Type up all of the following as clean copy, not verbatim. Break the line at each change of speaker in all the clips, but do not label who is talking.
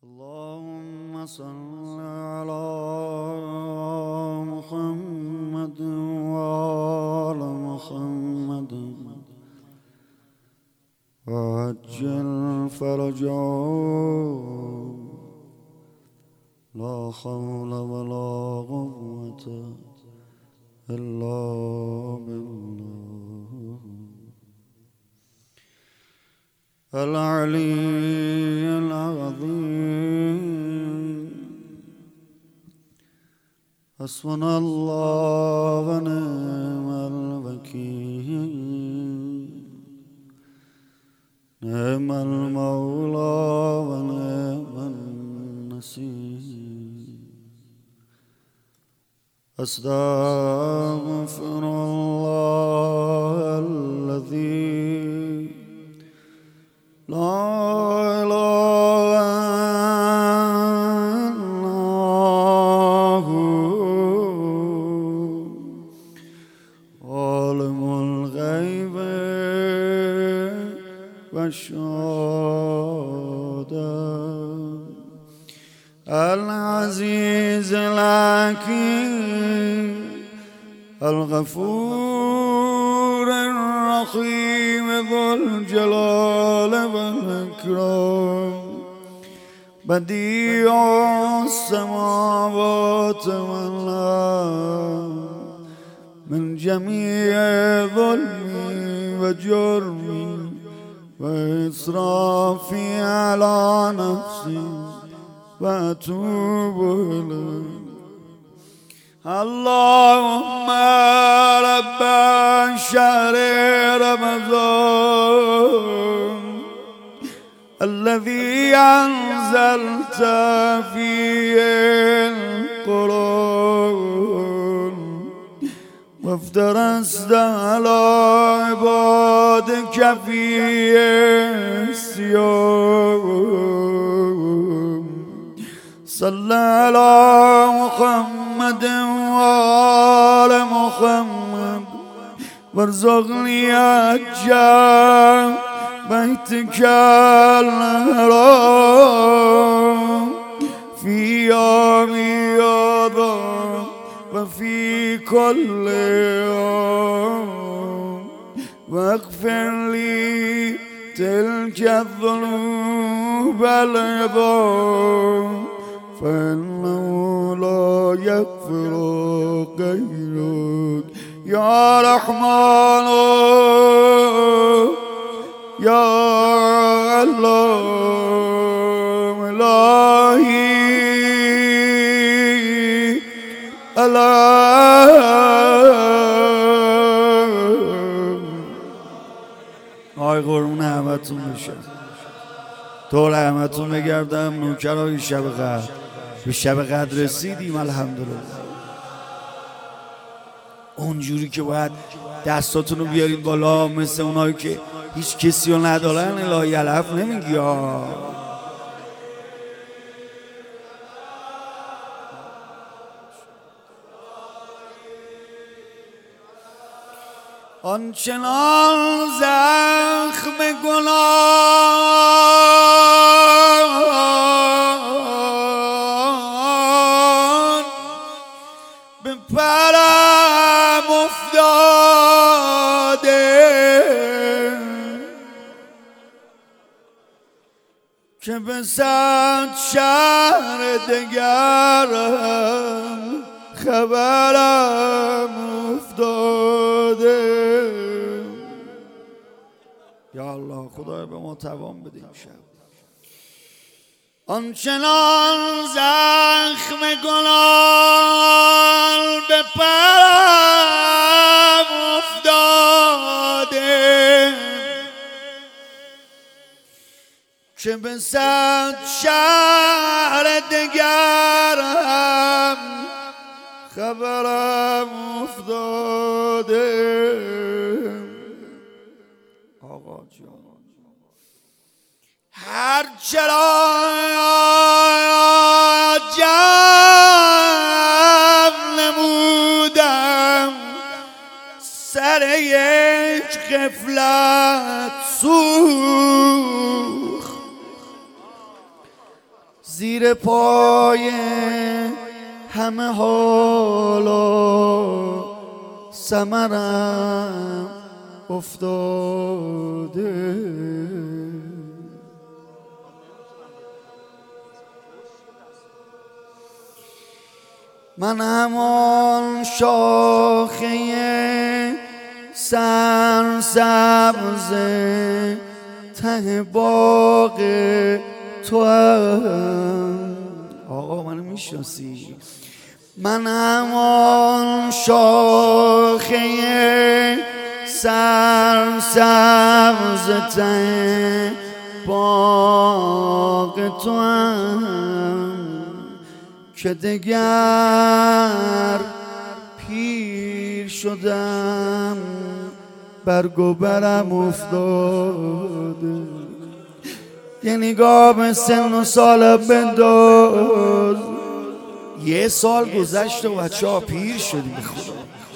اللهم صل على محمد وآل محمد وعجل فرجهم لا حول ولا قوة إلا بالله العلي العظيم. حسبنا الله ونعم الوكيل، نعم المولى ونعم النصير. أستغفر الله الذي لا إله إلا هو عالم الغيب والشهادة العزيز الحكيم الغفور الرحيم ذو الجلال والإكرام بديع السماوات والأرض من جميع ظلمي وجرمي وإسرافي على نفسي وأتوب إليك. اللهم رب شهر رمضان الذي أنزلت فيه القرآن وافترست على عبادك فيه الصيام صل على محمد وآل محمد وارزقني حج بيتك الحرام في يوم هذا وفي كل يوم واغفر لي تلك الذنوب العظام فإنه لا يغفر غيرك يا رحمن يا الله إلهي آی قربون همتون بشه طول همتون بگردم نوکرای شب قدر به شب قدر رسیدیم الحمدلله. اونجوری که باید دستاتون رو بیارید بالا مثل اونایی که هیچ کسی رو ندارن الهی علف نمیگی ها. آنچنان زخم گناه به پرم افتاده که به صد شهر دگرم خبرم افتاده. یا الله خدای به ما توان بده این شب. آنچنان زخم گناه به پرم افتاده که به صد شهر دگرم خبرم افتاده. آقا جان هر چرا جمع نمودم سر یک غفلت سوخت زیر پای همه حالا ثمرم افتاده. من همان شاخه سرسبز ته باغ تو هم. آقا منو میشناسی؟ من همان شاخه سرسبز ته باغ تو هم که دگر پیر شدم برگ و برم افتاده. یه نگاه به سن و سالم بنداز، 1 سال گذشته و بچه ها پیر شدیم. به خدا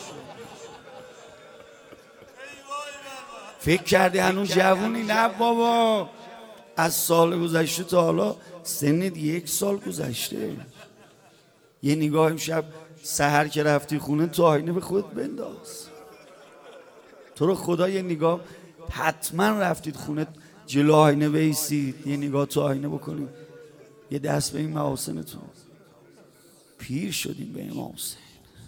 فکر کردی هنوز جوونی؟ نه بابا، از سال گذشته تا حالا سنت 1 سال گذشته. یه نگاه امشب سحر که رفتی خونه تو آینه به خود بنداز. تو رو خدا یه نگاه، حتما رفتید خونه جلو آینه بایستید یه نگاه تو آینه بکنید، یه دست به این محاسنتون. پیر شدیم به امام حسین.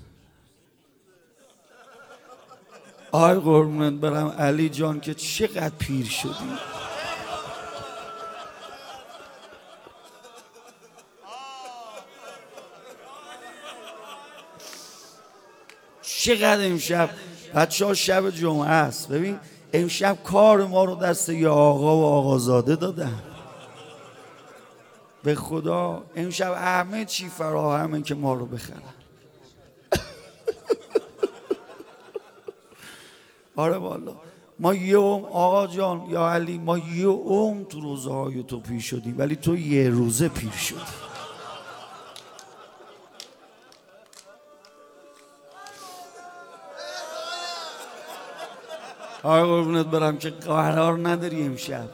آی قربونت برم علی جان که چقدر پیر شدیم. چقدر امشب بچه ها شب جمعه است. ببین امشب کار ما رو دست یه آقا و آقازاده دادن. به خدا امشب همه چی فراهمه که ما رو بخرن. آره والا ما یه آقا جان یا علی، ما یه تو روزه های تو پیر شدیم، ولی تو 1 روزه پیر شدی. آره قربونت برم که قرار نداری امشب.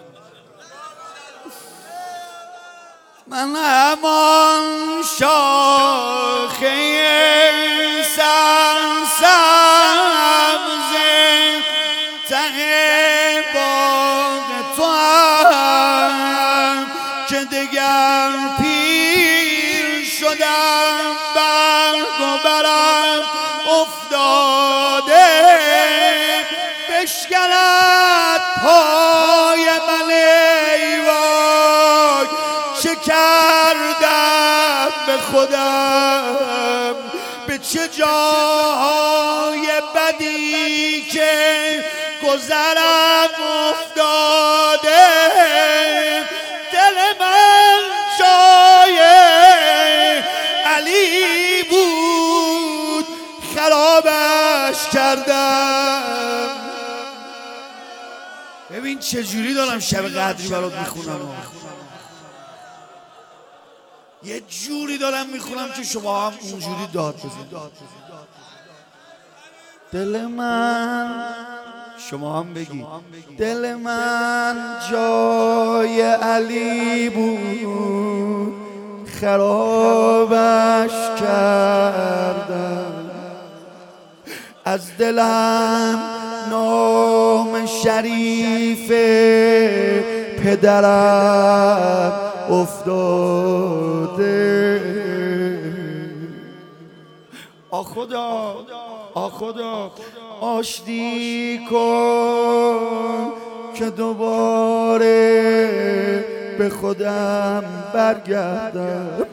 من همان شاخه سرسبز ته باغ تو هم که دگر پیر شدم برگ و برم افتاده. بشکند پای من ای وای، چه کردم به خودم، به چه جاهای بدی که گذرم افتاده. دل من جای علی بود خرابش کردم. ببین چجوری دارم شب قدری برات میخونم، یه جوری دارم میخونم که شما هم اونجوری داد بزنید. دل من، شما هم بگید دل من جای علی بود خرابش کردم. از دلم نام شریف پدرم افتاده. خدا خدا آشتی کن که دوباره به خودم برگردم.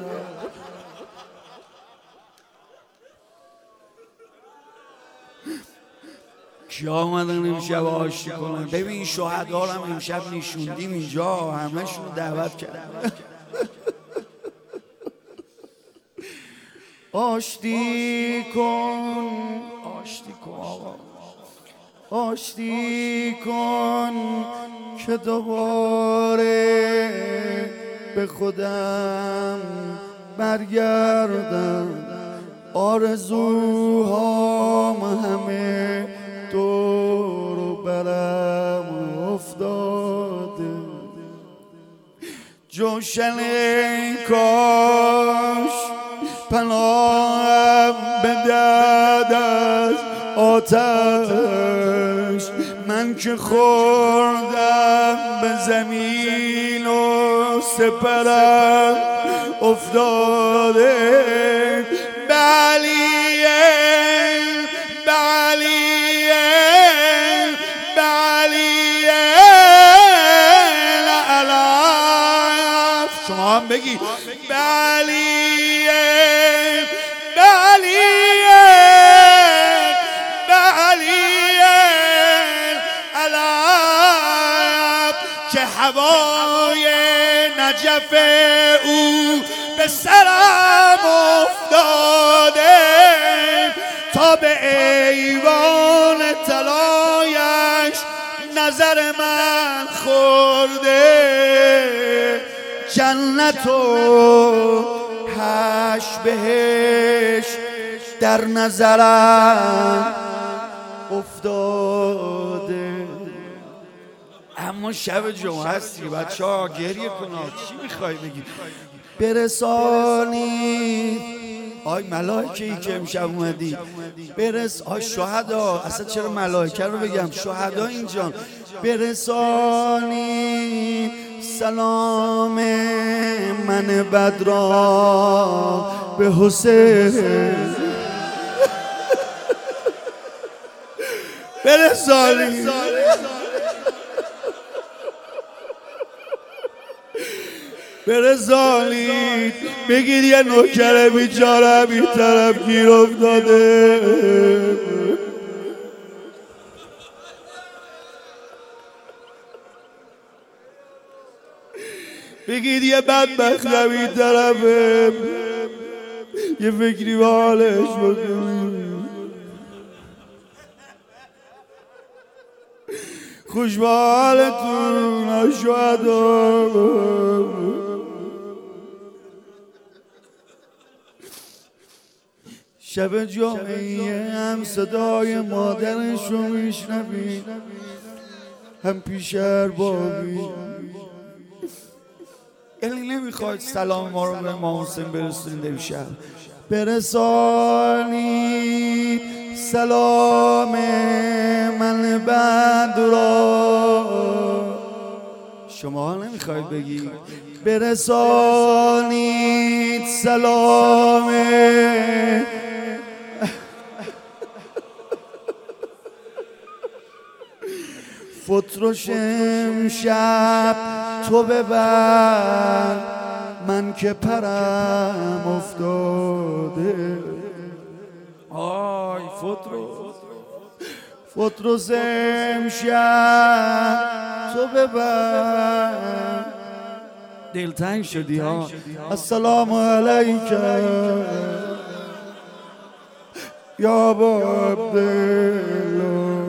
کیا آمدن امشب آشتی کنن؟ ببین شهدا رو هم امشب نشوندیم اینجا، همه‌شون رو دعوت کردیم. آشتی کن آقا، آشتی کن که دوباره به خودم برگردم. آرزوهام همه دور و برم افتاده. جوشن کاش پناهم بدهد از آتش، من که خوردم به زمین و سپرم افتاده. شما هم بگی علم که هوای نجف او به سرم افتاده، تا به ایوان طلایش نظر من خورده. جنت و هشت بهشت در نظرم افتاده. اما شب جمعه هستی بچه ها، گریه کن. چی میخوای بگی؟ برسانید آی ملائکه ای که امشب اومدی، آی شهدا، اصلا چرا ملائکه رو بگم، شهدا اینجان. برسانید سلام من بدرا به حسین. برسانید برسانید، بگید یه نوکر بیچاره بی طرف گیر افتاده. بگید یه بدبخت بی طرفه، یه فکری به حالش بکنید. خوش به حالتون شهدا. شب جمعه هم صدای مادرش رو میشنوید، هم پیش اربابی. یعنی نمیخواید سلام ما رو به امام حسین برسونید امشب؟ برسانید سلام من بدرا. شما نمیخواید بگید؟ برسانید سلام فترش امشب تو ببر، من که پرم افتاده. آی فترس امشب تو ببر. دلتنگ شدی ها. السلام علیکم یا ابا عبدالله.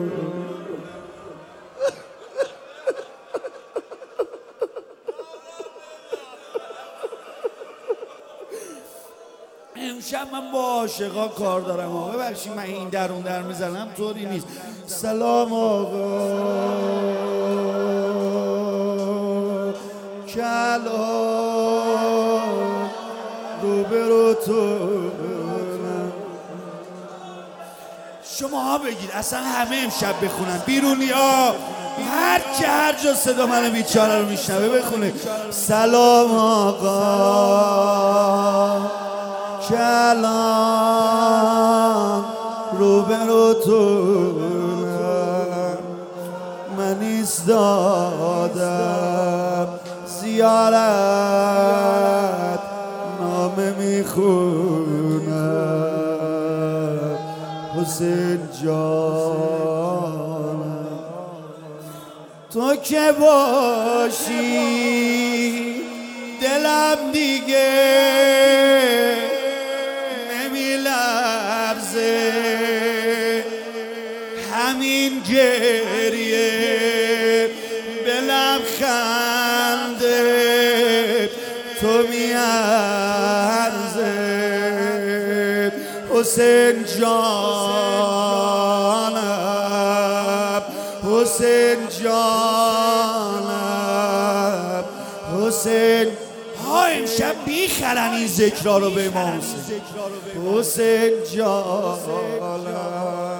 امشب من با عاشقا کار دارم آقا، ببخشید من این در اون در میزنم، طوری نیست. سلام آقا، کلام روبرو تو. شما ها بگید اصلا همه امشب بخونن، بیرونی ها هر که هر جا صدا من بیچاره رو میشنوه بخونه. سلام آقا، کلام روبرو تو، من ایستادم زیارت نامه میخونم. حسین جانم تو که باشی دلم دیگه همین گریه به لبخنده تو میارزه. حسین جانم، حسین جانم، حسین امشب میخرن این ذکرها رو به امام حسین. حسین جانم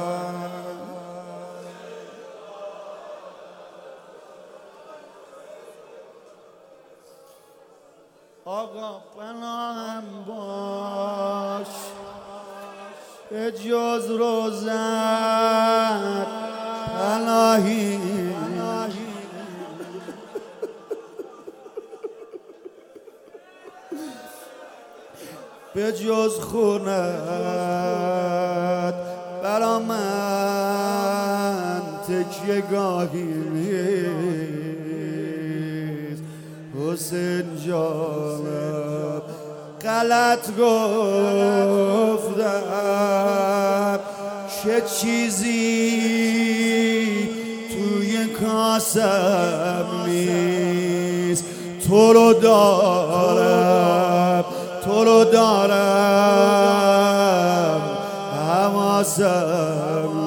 آقا پناهم باش به جز روزت پناهی به جز خونت برا من تکیه گاهی نیست. حسین جانم غلط گفتم چه چیزی توی کاسم نیست. تو رو دارم حواسم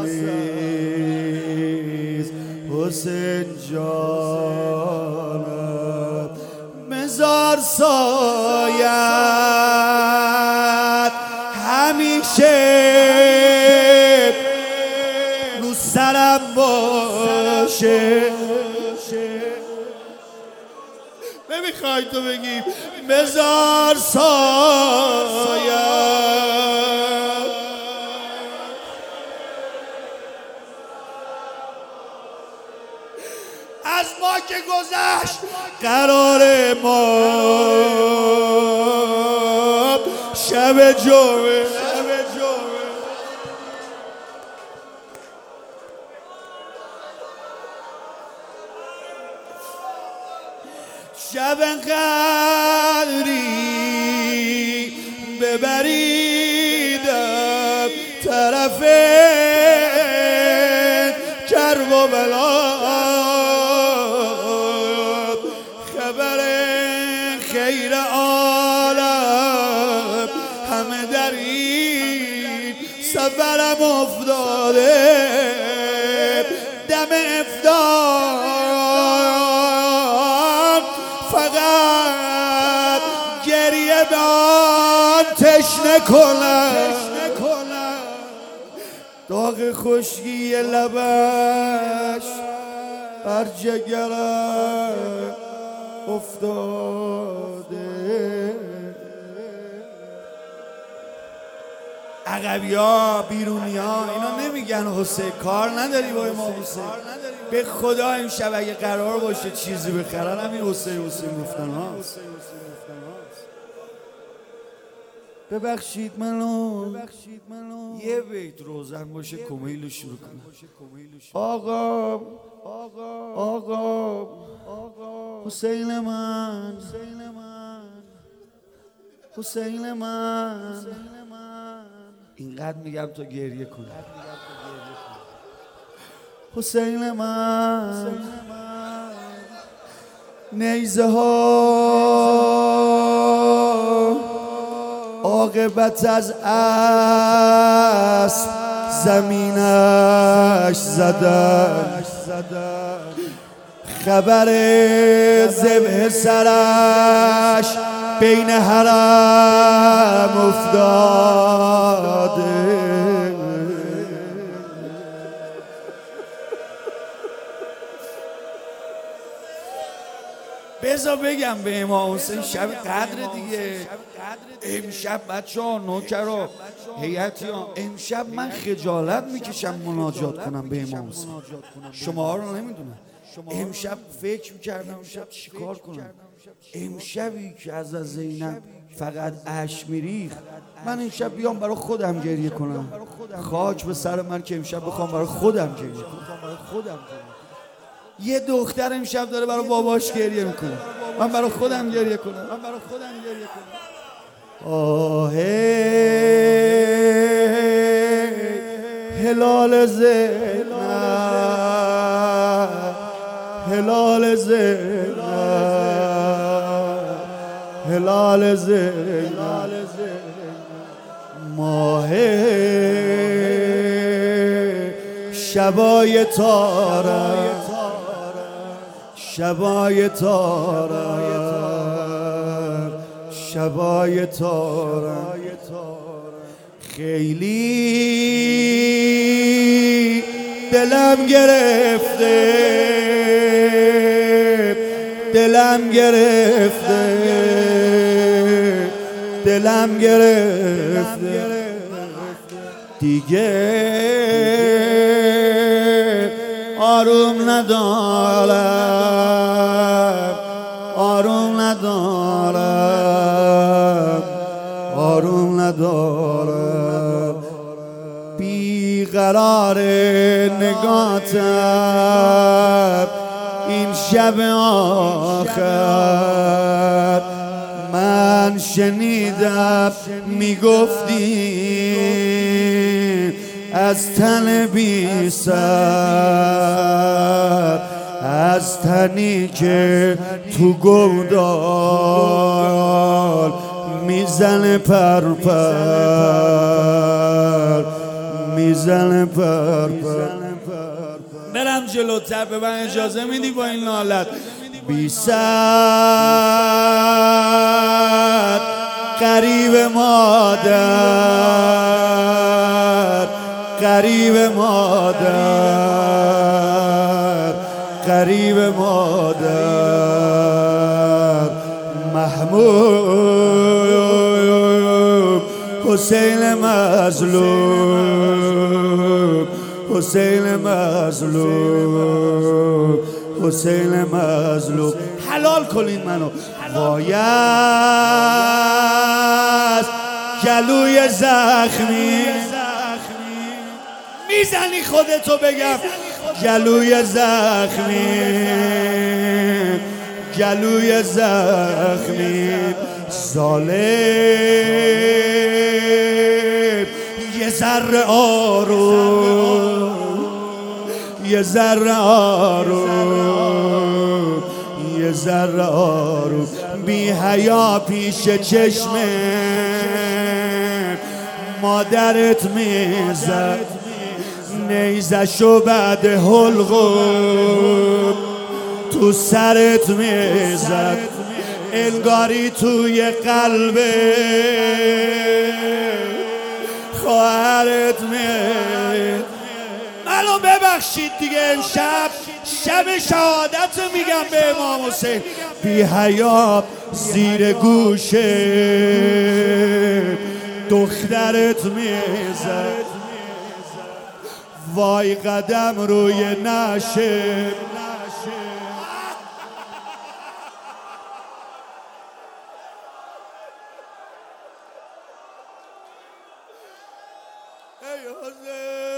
نیست. حسین جانم بذار سایت همیشه رو سرم باشه. نمیخوای تو بگی بذار سایت از ما که گذشت. قرار ما شب جمعه شب قدری ببریدم طرف کرب و بلا. خبر خیر عالم همه در این سفرم افتاده. دم افطار فقط گریه من تشنه کنم. داغ خشکی لبش بر جگرم افتاده. عقبی ها بیرونی ها اینا نمیگن حسین کار نداری با امام حسین. به خدا امشب اگه قرار باشه چیزی بخرن همین حسین گفتن ها. ببخشید منو یه بیت روزن باشه کمیلو شروع کنم. آقا حسین من اینقدر میگم تا گریه کنم. حسین من نیزه ها عاقبت از اسب زمینش زدن. خبر ذبح سرش بین حرم افتاده. بذار بگم به امام حسین شب قدر دیگه. امشب بچه ها نوکرا هیئتی ها امشب من خجالت میکشم مناجات کنم به امام حسین. شما ها رو نمیدونم. امشب فکر میکردم امشب چیکار کنم. امشبی که از زینب فقط اشک میریخت من امشب بیام برای خودم گریه کنم. خاک به سر من که امشب بخوام برای خودم گریه کنم. یه دختر امشب داره برای باباش گریه میکنه. من برای خودم گریه کنم. آه هلال زینب ماه شبای تارم شبای تارم خیلی دلم گرفته دلم گرفته دیگه آروم ندارم بیقرار نگاتم این شب آخر من شنیدم میگفتی از تن بی سر از تنی که تو گودال میزنه پرپر برم جلوتر به من اجازه میدی با این حالت بی سر قریب مادر محمود حسین مظلوم حلال کنین منو وایست گلوی زخمی میزنی خودتو بگم گلوی زخمی ظالم یه ذره آروم بی حیا پیش چشم مادرت میزد نیزشو بعد حلقوم تو سرت میزد انگاری توی قلب خواهرت میزد منو ببخشید دیگه امشب شب شهادت میگم به امام حسین بی حیا زیر گوشه دخترت میزد وای قدم روی نشه ای حسین